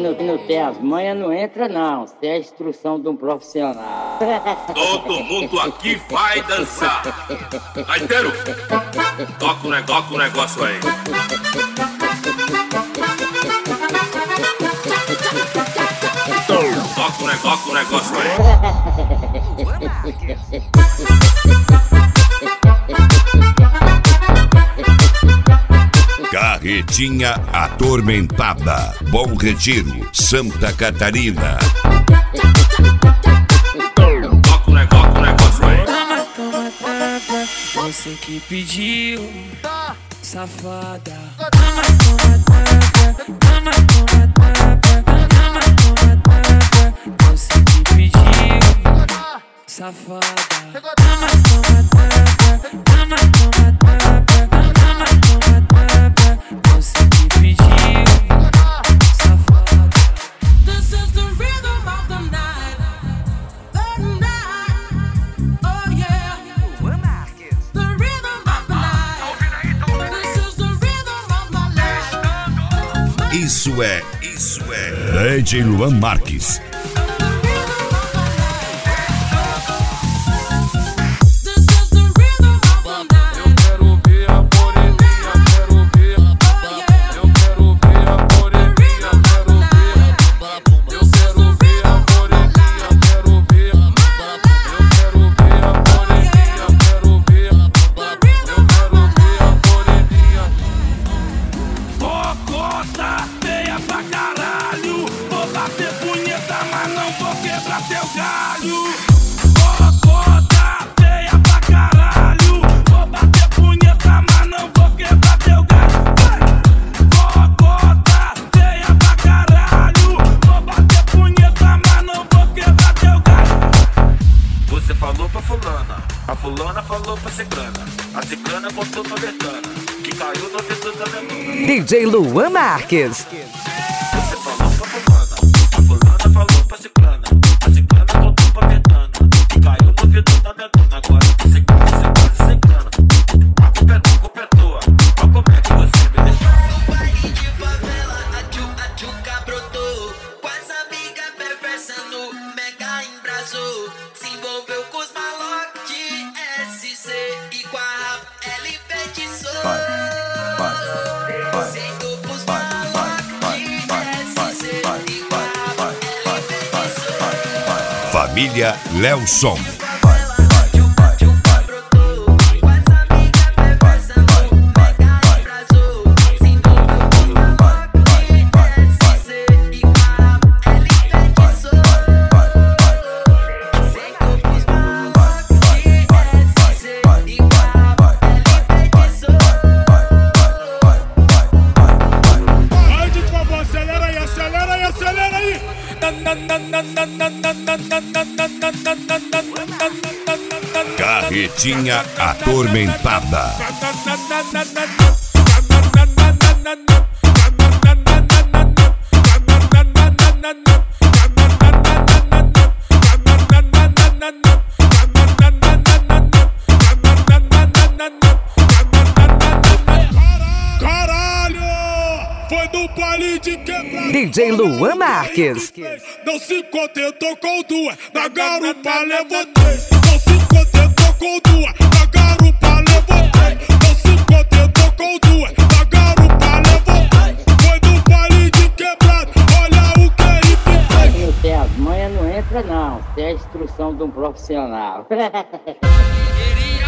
não tem as manhas não entra não, se é a instrução de um profissional. Todo mundo aqui vai dançar. Gaiteiro, toca o negócio aí. Toca o negócio aí. Carretinha Atormentada, Bom Retiro, Santa Catarina. Toca o negócio aí. Toma, toma, tapa, você que pediu, safada. Toma, toma, tapa, toma, toma, tapa, toma, toma, tapa, você que pediu, safada. Toma, toma, tapa, toma, toma, tapa, toma, toma, tapa, você que pediu, safada. This is the rhythm of the night, oh yeah. The rhythm of the night. This is the rhythm of my life. Isso é DJ Luan Marques. A fulana falou pra ciclana, a ciclana contou pra Betana, que caiu no dedo da Betana. DJ Luan Marques. Você falou pra fulana, a fulana falou pra ciclana, a ciclana contou pra Betana, que caiu no dedo da Betana. Agora ciclana, a culpa é tua, olha como é que você me deixou. Baile de favela, a tchuca brotou, com as amigas perversa no mega embrasou, se envolveu com os malocos de SC e com a rap ele feitiçou. Sentou pros malocos de SC e com a rap ele feitiçou. Família Lelson. Carretinha Atormentada. Foi do baile de quebrada. DJ Luan Marques. Não se contentou com duas, na garupa levou três. Não se contentou com duas, na garupa levou três. Não se contentou com duas, na garupa levou três. Foi do baile de quebrada, olha o que ele fez. Não tem as manhas não entra não, se é a instrução de um profissional. Queria